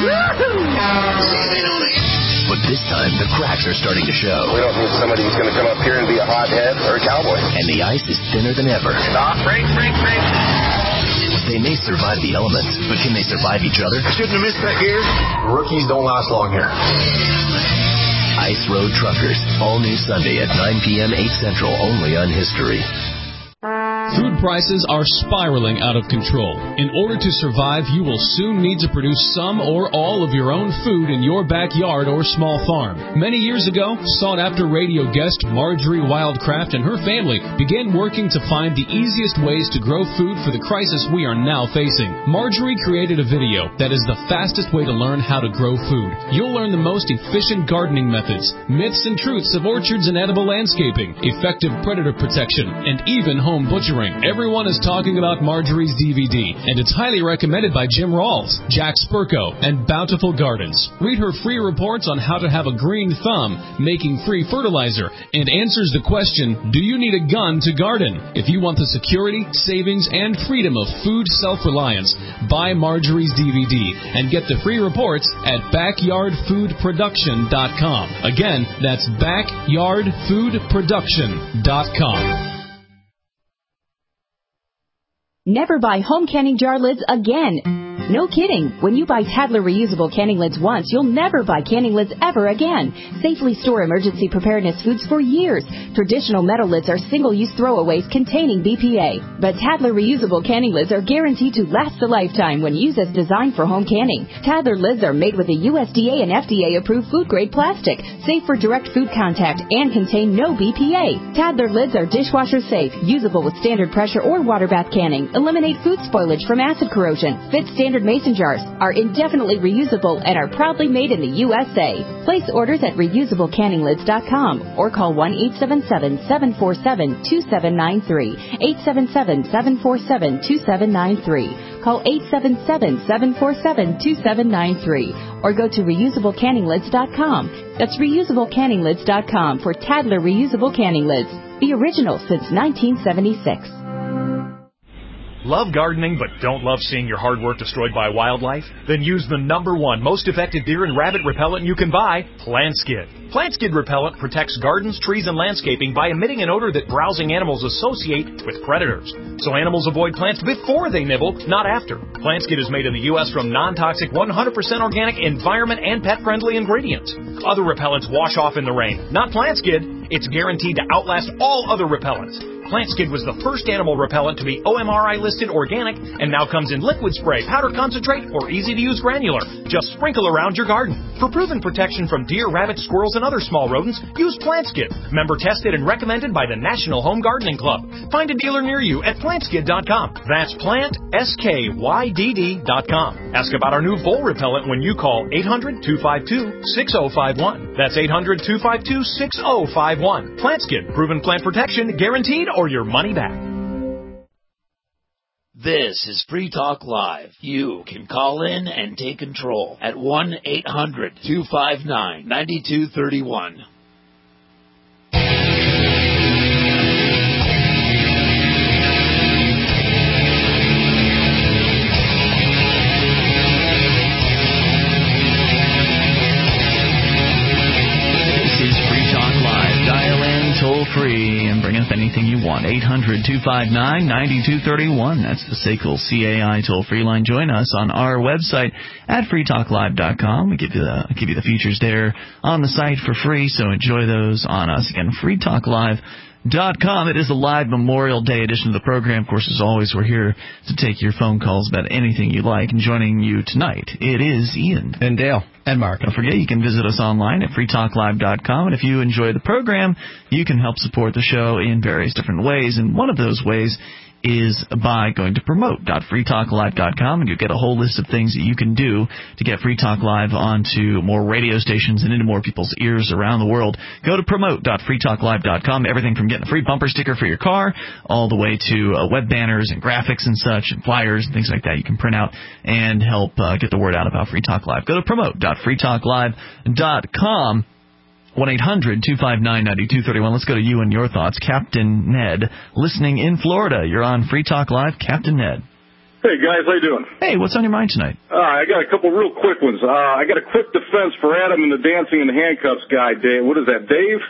But this time, the cracks are starting to show. We don't need somebody who's going to come up here and be a hothead or a cowboy. And the ice is thinner than ever. Stop, break, break, break. They may survive the elements, but can they survive each other? I shouldn't have missed that gear. Rookies don't last long here. Ice Road Truckers, all new Sunday at nine p.m., eight Central, only on History. Food prices are spiraling out of control. In order to survive, you will soon need to produce some or all of your own food in your backyard or small farm. Many years ago, sought-after radio guest Marjorie Wildcraft and her family began working to find the easiest ways to grow food for the crisis we are now facing. Marjorie created a video that is the fastest way to learn how to grow food. You'll learn the most efficient gardening methods, myths and truths of orchards and edible landscaping, effective predator protection, and even home butchering. Everyone is talking about Marjorie's D V D, and it's highly recommended by Jim Rawls, Jack Spurko, and Bountiful Gardens. Read her free reports on how to have a green thumb, making free fertilizer, and answers the question, do you need a gun to garden? If you want the security, savings, and freedom of food self-reliance, buy Marjorie's D V D and get the free reports at backyard food production dot com. Again, that's backyard food production dot com. Never buy home canning jar lids again. No kidding. When you buy Tadler reusable canning lids once, you'll never buy canning lids ever again. Safely store emergency preparedness foods for years. Traditional metal lids are single-use throwaways containing B P A. But Tadler reusable canning lids are guaranteed to last a lifetime when used as designed for home canning. Tadler lids are made with a U S D A and F D A-approved food-grade plastic, safe for direct food contact, and contain no B P A. Tadler lids are dishwasher safe, usable with standard pressure or water bath canning, eliminate food spoilage from acid corrosion, fit standard hundred mason jars are indefinitely reusable and are proudly made in the U S A. Place orders at reusable canning lids dot com or call one eight seven seven, seven four seven, two seven nine three, eight seven seven, seven four seven, two seven nine three. Call eight seven seven, seven four seven, two seven nine three or go to reusable canning lids dot com. That's reusable canning lids dot com for Tadler reusable canning lids, the original since nineteen seventy-six. Love gardening but don't love seeing your hard work destroyed by wildlife? Then use the number one most effective deer and rabbit repellent you can buy, Plant Skid. Plant Skid repellent protects gardens, trees, and landscaping by emitting an odor that browsing animals associate with predators. So animals avoid plants before they nibble, not after. Plant Skid is made in the U S from non-toxic, one hundred percent organic, environment, and pet-friendly ingredients. Other repellents wash off in the rain. Not Plant Skid. It's guaranteed to outlast all other repellents. Plant Skid was the first animal repellent to be O M R I listed organic and now comes in liquid spray, powder concentrate, or easy-to-use granular. Just sprinkle around your garden. For proven protection from deer, rabbits, squirrels, and other small rodents, use Plant Skid. Member tested and recommended by the National Home Gardening Club. Find a dealer near you at plant skid dot com. That's plant, S K Y D D dot com. Ask about our new vole repellent when you call eight hundred, two five two, six oh five one. That's eight hundred, two five two, six oh five one. Plant Skid. Proven plant protection, guaranteed, or your money back. This is Free Talk Live. You can call in and take control at one eight hundred, two five nine, nine two three one. Toll free and bring up anything you want. eight hundred, two five nine, nine two three one. That's the S A C L C A I toll free line. Join us on our website at free talk live dot com. We give you the give you the features there on the site for free, so enjoy those on us. Again, free talk live dot com. It is a live Memorial Day edition of the program. Of course, as always, we're here to take your phone calls about anything you like. And joining you tonight, it is Ian. And Dale. And Mark. Don't forget, you can visit us online at free talk live dot com. And if you enjoy the program, you can help support the show in various different ways. And one of those ways is by going to promote dot free talk live dot com, and you get a whole list of things that you can do to get Free Talk Live onto more radio stations and into more people's ears around the world. Go to promote dot free talk live dot com. Everything from getting a free bumper sticker for your car all the way to uh, web banners and graphics and such and flyers and things like that you can print out and help uh, get the word out about Free Talk Live. Go to promote dot free talk live dot com. one eight hundred, two five nine, nine two three one. Let's go to you and your thoughts. Captain Ned, listening in Florida. You're on Free Talk Live. Captain Ned. Hey, guys. How you doing? Hey, what's on your mind tonight? Uh, I got a couple real quick ones. Uh, I got a quick defense for Adam and the dancing in the handcuffs guy. Dave. What is that, Dave?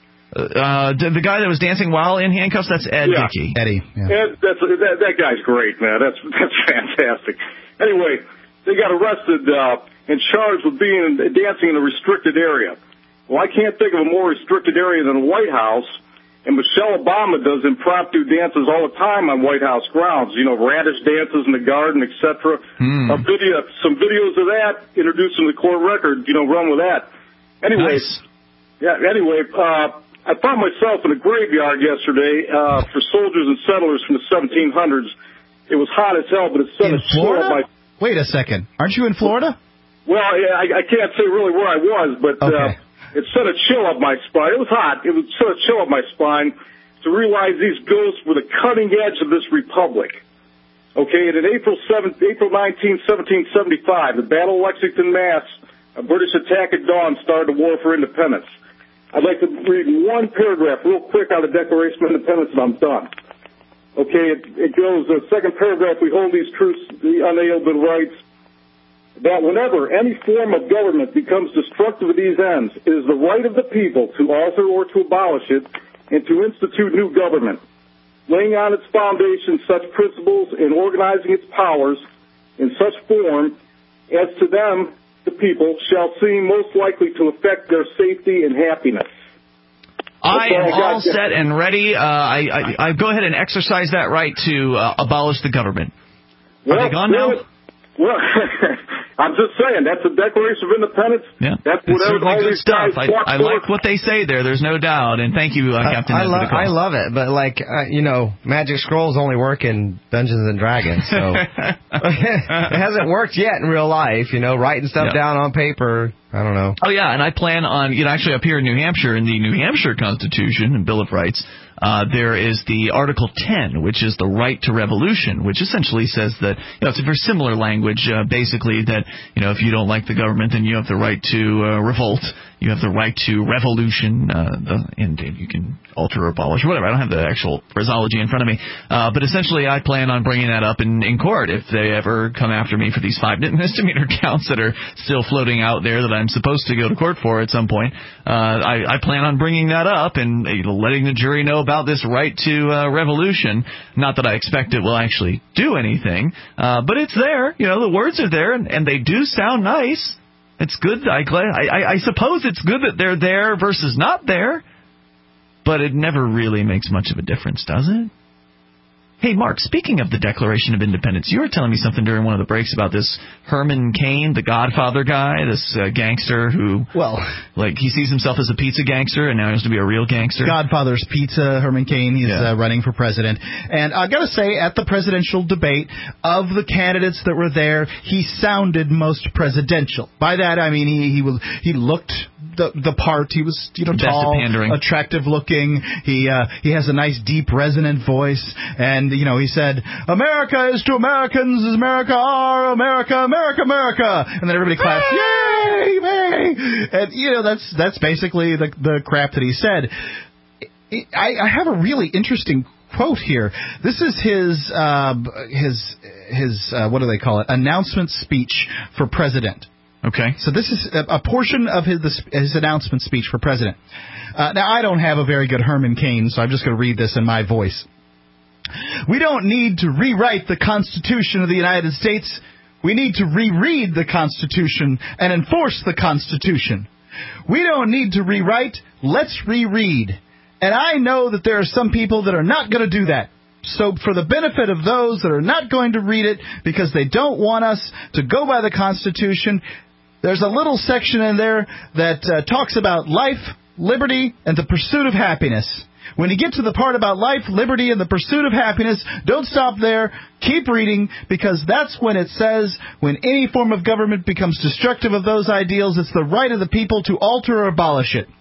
Uh, the, the guy that was dancing while in handcuffs, that's Ed yeah. Dickey. Eddie. Yeah. Ed, that's, that, that guy's great, man. That's, that's fantastic. Anyway, they got arrested uh, and charged with being dancing in a restricted area. Well, I can't think of a more restricted area than the White House, and Michelle Obama does impromptu dances all the time on White House grounds. You know, radish dances in the garden, et cetera. Mm. A video, some videos of that, introduced in the court record. You know, run with that. Anyways, nice. yeah. Anyway, uh, I found myself in a graveyard yesterday uh, for soldiers and settlers from the seventeen hundreds. It was hot as hell, but it sent In a chill up my. Wait a second. Aren't you in Florida? Well, yeah, I, I can't say really where I was, but. Okay. Uh, It sent a chill up my spine. It was hot. It was sent a chill up my spine to realize these ghosts were the cutting edge of this republic. Okay, and in April seventh, April nineteenth, seventeen seventy-five, the Battle of Lexington, Mass., a British attack at dawn started the war for independence. I'd like to read one paragraph real quick out of the Declaration of Independence, and I'm done. Okay, it, it goes, the second paragraph, we hold these truths, the unalienable rights, that whenever any form of government becomes destructive of these ends, it is the right of the people to alter or to abolish it and to institute new government, laying on its foundation such principles and organizing its powers in such form as to them, the people, shall seem most likely to affect their safety and happiness. I am all set and ready. Uh, I, I, I go ahead and exercise that right to uh, abolish the government. Are well, they gone now? Well, I'm just saying, that's the Declaration of Independence. Yeah. That's It's whatever certainly all good these stuff. guys I, I like what they say there. There's no doubt. And thank you, uh, Captain I, I, Ned, lo- for the call. I love it, but like uh, you know, Magic Scrolls only work in Dungeons and Dragons, so it hasn't worked yet in real life. You know, writing stuff Yeah. down on paper. I don't know. Oh, yeah, and I plan on, you know, actually up here in New Hampshire, in the New Hampshire Constitution and Bill of Rights, uh, there is the Article ten, which is the right to revolution, which essentially says that, you know, it's a very similar language, uh, basically, that, you know, if you don't like the government, then you have the right to uh, revolt. You have the right to revolution, uh, the, and you can alter or abolish or whatever. I don't have the actual phraseology in front of me. Uh, but essentially, I plan on bringing that up in, in court if they ever come after me for these five misdemeanor counts that are still floating out there that I'm supposed to go to court for at some point. Uh, I, I plan on bringing that up and you know, letting the jury know about this right to uh, revolution. Not that I expect it will actually do anything, uh, but it's there. You know, the words are there, and, and they do sound nice. It's good. I, I, I suppose it's good that they're there versus not there, but it never really makes much of a difference, does it? Hey, Mark, speaking of the Declaration of Independence, you were telling me something during one of the breaks about this Herman Cain, the Godfather guy, this uh, gangster who, well, like, he sees himself as a pizza gangster and now he wants to be a real gangster. Godfather's Pizza, Herman Cain, he's Yeah. uh, running for president. And I got to say, at the presidential debate, of the candidates that were there, he sounded most presidential. By that, I mean, he he, was, he looked the the part. He was, you know, Best at tall, pandering. attractive looking. He uh, he has a nice, deep, resonant voice. And, you know, he said, America is to Americans as America are, America, America, America. And then everybody claps, yay, yay. And, you know, that's that's basically the, the crap that he said. I, I have a really interesting quote here. This is his, uh, his, his uh, what do they call it, announcement speech for president. Okay. So this is a, a portion of his his announcement speech for president. Uh, now, I don't have a very good Herman Cain, so I'm just going to read this in my voice. We don't need to rewrite the Constitution of the United States. We need to reread the Constitution and enforce the Constitution. We don't need to rewrite. Let's reread. And I know that there are some people that are not going to do that. So for the benefit of those that are not going to read it because they don't want us to go by the Constitution, there's a little section in there that uh, talks about life, liberty, and the pursuit of happiness. When you get to the part about life, liberty, and the pursuit of happiness, don't stop there. Keep reading, because that's when it says, when any form of government becomes destructive of those ideals, it's the right of the people to alter or abolish it.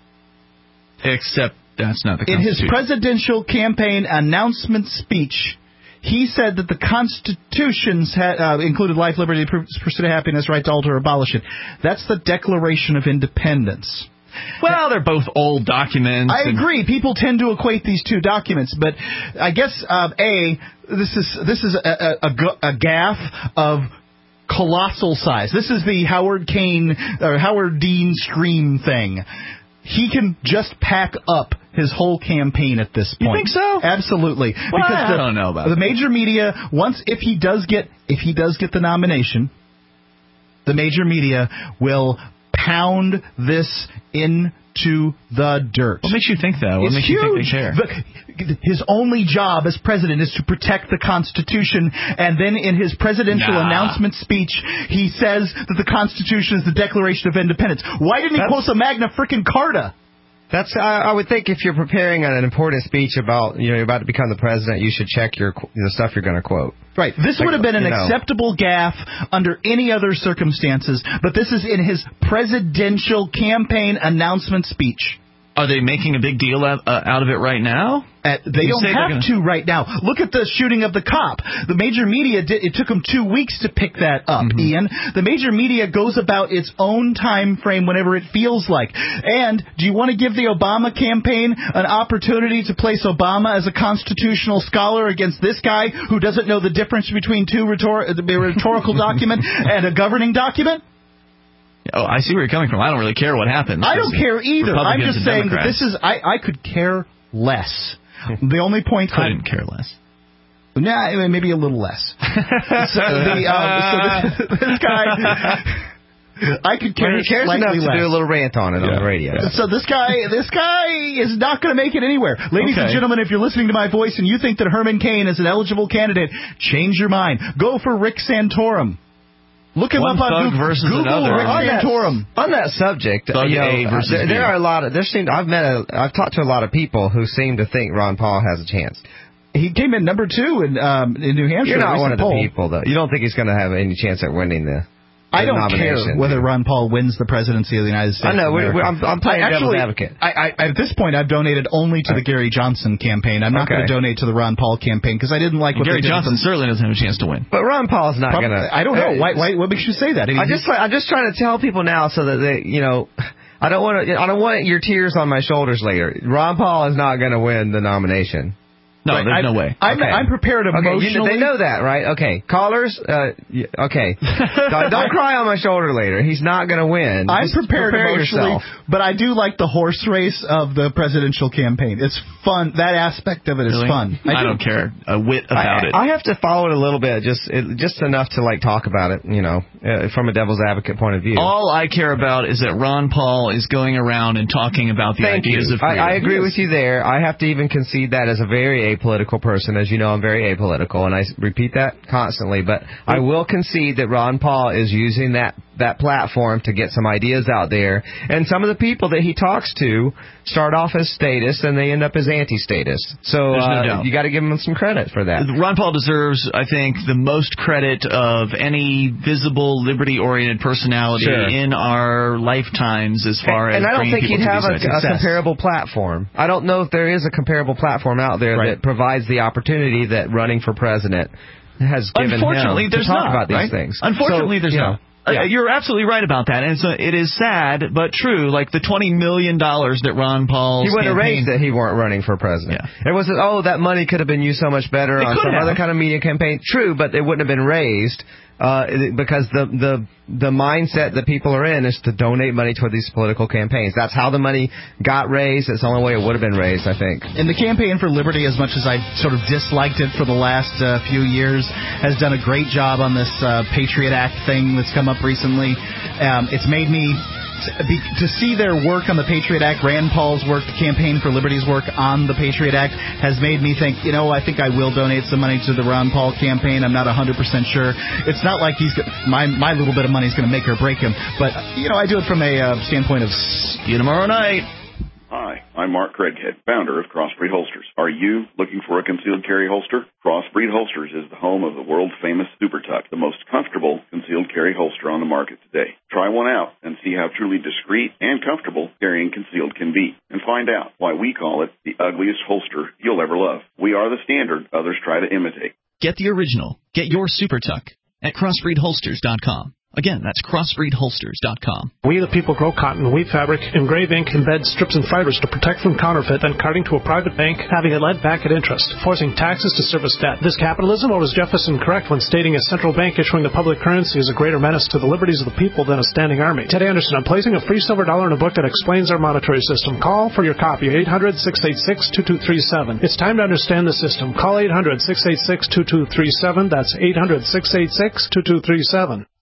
Except that's not the In his Constitution. presidential campaign announcement speech, he said that the constitutions had, uh, included life, liberty, pursuit of happiness, right to alter or abolish it. That's the Declaration of Independence. Well, they're both old documents. I and- agree. People tend to equate these two documents, but I guess uh, a this is this is a, a, a, g- a gaffe of colossal size. This is the Howard Cain or Howard Dean Stream thing. He can just pack up his whole campaign at this point. You think so? Absolutely. Well, because I the, don't know about the that. major media, once if he does get if he does get the nomination, the major media will pound this into the dirt. What makes you think that? What It's makes huge. you think they care? The- his only job as president is to protect the Constitution, and then in his presidential Nah. announcement speech, he says that the Constitution is the Declaration of Independence. Why didn't he That's- quote the Magna frickin' Carta? That's I, I would think if you're preparing an important speech about you know you're about to become the president, you should check your qu- the stuff you're going to quote. Right. This Like, would have been an you know. acceptable gaffe under any other circumstances, but this is in his presidential campaign announcement speech. Are they making a big deal out, uh, out of it right now? Uh, they You don't say they're have gonna- to right now. Look at the shooting of the cop. The major media did. It took them two weeks to pick that up, Mm-hmm. Ian. The major media goes about its own time frame whenever it feels like. And do you want to give the Obama campaign an opportunity to place Obama as a constitutional scholar against this guy who doesn't know the difference between two rhetor- a rhetorical document and a governing document? Oh, I see where you're coming from. I don't really care what happens. I don't care either. I'm Republicans just and saying that Democrats. this is. I, I could care less. The only point I Couldn't care less. Nah, maybe a little less. so the, um, so this, this guy, I could care Well, he cares slightly enough less. to do a little rant on it on the radio. So this guy, this guy is not going to make it anywhere. Ladies and Okay. gentlemen, if you're listening to my voice and you think that Herman Cain is an eligible candidate, change your mind. Go for Rick Santorum. Look him One up on thug Google, versus Google another. Rick On that- Santorum. On that subject, Thug you know, A versus there, B. there are a lot of there seem I've met a I've talked to a lot of people who seem to think Ron Paul has a chance. He came in number two in um, in New Hampshire. You're not one of the poll. people though. You don't think he's going to have any chance at winning the. I don't nomination. care whether Ron Paul wins the presidency of the United States. I know. of We're, America. we're, I'm, I'm playing I devil's actually, advocate. I, I, at this point, I've donated only to the Gary Johnson campaign. I'm not Okay. going to donate to the Ron Paul campaign because I didn't like what Gary they did Johnson with them. certainly doesn't have a chance to win. But Ron Paul's not Prob- going to. I don't know. Why, why, what makes you say that? I mean, I just, I'm just trying to tell people now so that they, you know, I don't want to. I don't want your tears on my shoulders later. Ron Paul is not going to win the nomination. No, Right, there's I- no way. I'm, Okay. I'm prepared Okay, emotionally. you know, they know that, right? Okay, callers. Uh, y- okay, don't, don't cry on my shoulder later. He's not going to win. I'm Just prepared prepare emotionally, yourself. but I do like the horse race of the presidential campaign. It's fun. That aspect of it is Really? fun. I, do. don't care a whit about I, it. I have to follow it a little bit, just it, just enough to like talk about it, you know, uh, from a devil's advocate point of view. All I care about is that Ron Paul is going around and talking about the Thank ideas you. of freedom. I, I agree with you there. I have to even concede that as a very apolitical person. As you know, I'm very apolitical, and I s- repeat that constantly. But I will concede that Ron Paul is using that, that platform to get some ideas out there. And some of the people that he talks to start off as status, and they end up as anti-status. So There's no uh, doubt. you got to give him some credit for that. Ron Paul deserves, I think, the most credit of any visible, liberty-oriented personality Sure. in our lifetimes as far and, as and I don't bringing think he'd people to have a, these a success. comparable platform. I don't know if there is a comparable platform out there Right. that provides the opportunity that running for president has given Unfortunately, him there's to talk not, about these right? things. Unfortunately, So, there's you not. know, Uh, yeah. You're absolutely right about that, and so it is sad but true. Like the twenty million dollars that Ron Paul's He would have campaign, raised it. He weren't running for president. Yeah. It wasn't. Oh, that money could have been used so much better It on could some have. other kind of media campaign. True, but it wouldn't have been raised uh, because the the the mindset that people are in is to donate money toward these political campaigns. That's how the money got raised. It's the only way it would have been raised, I think. And the Campaign for Liberty, as much as I sort of disliked it for the last uh, few years, has done a great job on this uh, Patriot Act thing that's come up recently. Um, it's made me be, to see their work on the Patriot Act, Rand Paul's work, the Campaign for Liberty's work on the Patriot Act, has made me think, you know, I think I will donate some money to the Ron Paul campaign. I'm not one hundred percent sure. It's not like he's my my little bit of money is going to make or break him, but you know, I do it from a uh, standpoint of see you tomorrow night. Hi, I'm Mark Craighead, founder of Crossbreed Holsters. Are you looking for a concealed carry holster? Crossbreed Holsters is the home of the world-famous Super Tuck, the most comfortable concealed carry holster on the market today. Try one out and see how truly discreet and comfortable carrying concealed can be, and find out why we call it the ugliest holster you'll ever love. We are the standard others try to imitate. Get the original. Get your Super Tuck at crossbreed holsters dot com. Again, that's crossbreed holsters dot com. We the people grow cotton, weave fabric, engrave ink, embed strips and fibers to protect from counterfeit, then carting to a private bank, having it lent back at interest, forcing taxes to service debt. This capitalism, or was Jefferson correct when stating a central bank issuing the public currency is a greater menace to the liberties of the people than a standing army? Ted Anderson, I'm placing a free silver dollar in a book that explains our monetary system. Call for your copy, eight hundred, six eight six, two two three seven. It's time to understand the system. Call eight hundred, six eight six, two two three seven. That's eight hundred, six eight six, two two three seven.